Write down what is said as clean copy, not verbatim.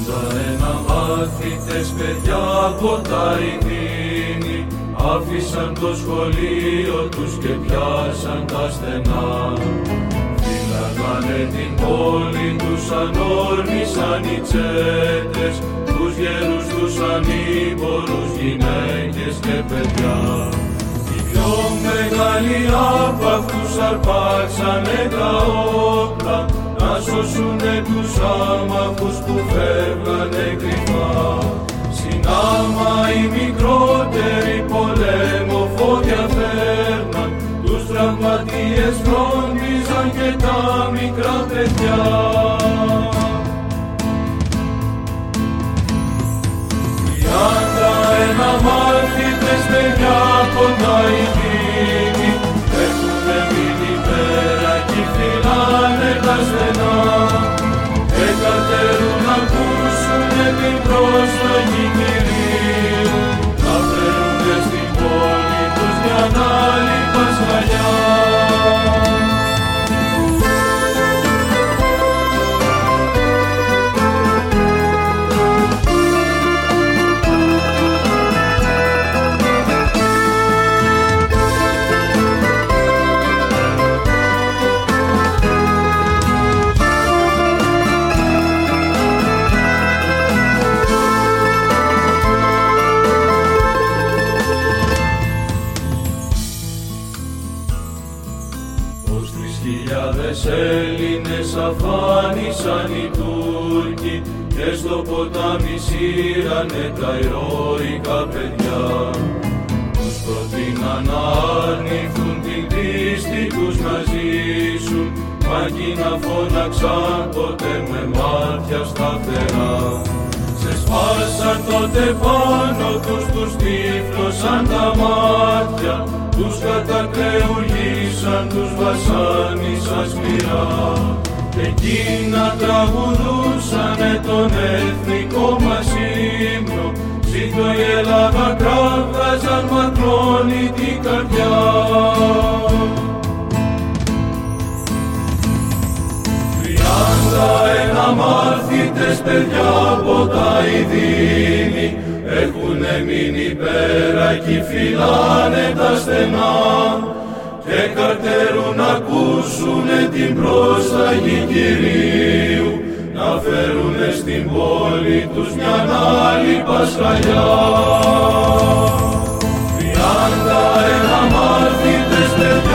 Ένα μάθητες παιδιά από τα Ιδίνη άφησαν το σχολείο τους και πιάσαν τα στενά. Φύλαγανε την πόλη τους, ανόρμησαν οι τσέτες, τους γέρους τους ανήμπορους, γυναίκες και παιδιά. Οι πιο μεγάλοι από αυτούς αρπάξανε τα όπλα να σώσουνε τους άμαχους που φεύγανε κρυφά. Συνάμα οι μικρότεροι πολέμοφόδια φέρναν, τους τραυματίες φρόντιζαν και τα μικρά παιδιά. Ένα μάθητες παιδιά από τα Ιδίνη έχουνε μείνει πέρα κι φυλάνε τα στενά και κατέρουν να ακούσουνε την πρόσταγη Κυρίου να φέρουνε στην πόλη τους μια άλλη Πασχαλιά. Έλληνες αφάνισαν οι Τούρκοι και στο ποτάμι σύρανε τα ηρώικα παιδιά. Τους προτείναν να αρνηθούν την πίστη τους να ζήσουν, μα εκείνα φώναξαν τότε με μάτια σταθερά. Σε σπάσαν τότε πάνω τους τύφλωσαν τα μάτια, τους κατακλεουργήσαν, τους βασάνισαν σκληρά. Εκείνα τραγουδούσανε τον εθνικό μας ύμνο, ζήτω η Ελλάδα κράβγαζαν μακρόνι την καρδιά. Ένα μάθητες παιδιά από τα Ιδίνη έχουνε μείνει πέρα κι φυλάνε τα στενά και καρτερούν να ακούσουνε την πρόσταγη Κυρίου να φέρουνε στην πόλη τους μια άλλη Πασχαλιά. 31 μάθητες παιδιά